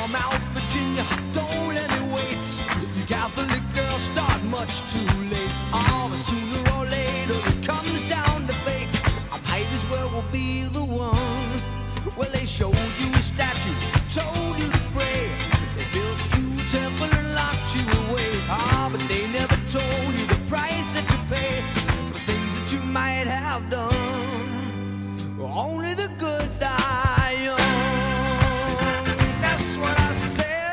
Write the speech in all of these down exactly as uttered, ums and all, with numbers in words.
come out, Virginia, don't let me wait. The Catholic girls start much too late. Oh, but sooner or later it comes down to fate. I might as well will be the one. Well, they showed you a statue, told you to pray. They built you a temple and locked you away. Ah, but they never told you the price that you pay for things that you might have done. Only the good die young. That's what I said.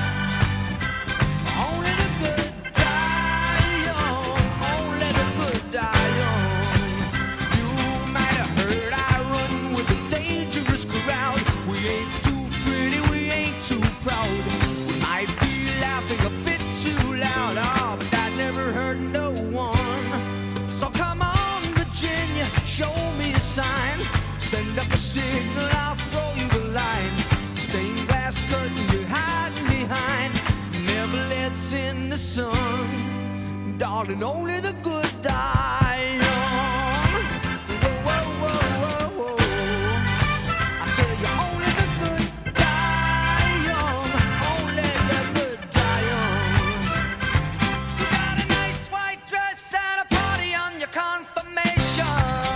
Only the good die young. Only the good die young. You might have heard I run with a dangerous crowd. We ain't too pretty, we ain't too proud. We might be laughing a bit too loud. Oh, but that never hurt no one. So come on, Virginia, show me a sign. Send up a signal, I'll throw you the line. Stained glass curtain you're hiding behind never lets in the sun. Darling, only the good die young. Whoa, whoa, whoa, whoa, whoa. I tell you, only the good die young. Only the good die young. You got a nice white dress and a party on your confirmation.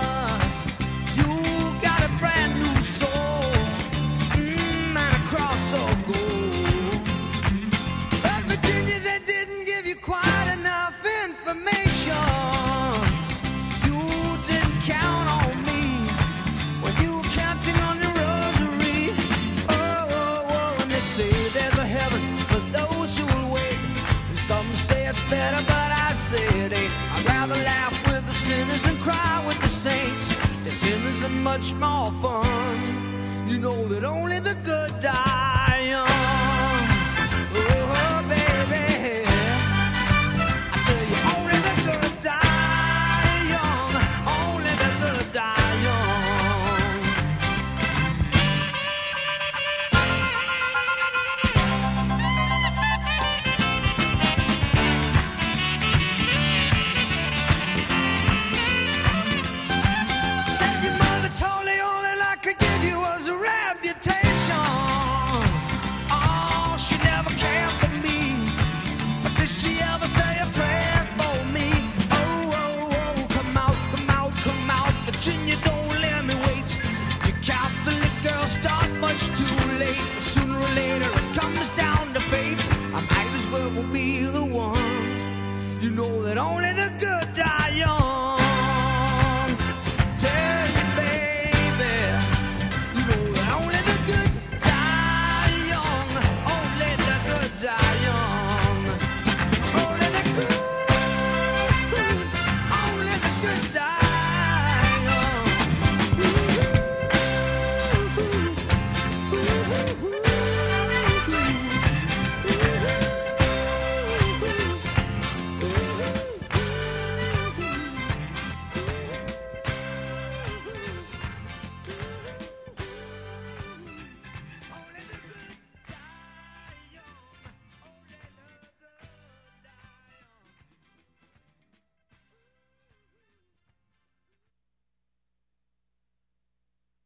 Better, but I say it ain't. I'd rather laugh with the sinners than cry with the saints. The sinners are much more fun. You know that only the good die.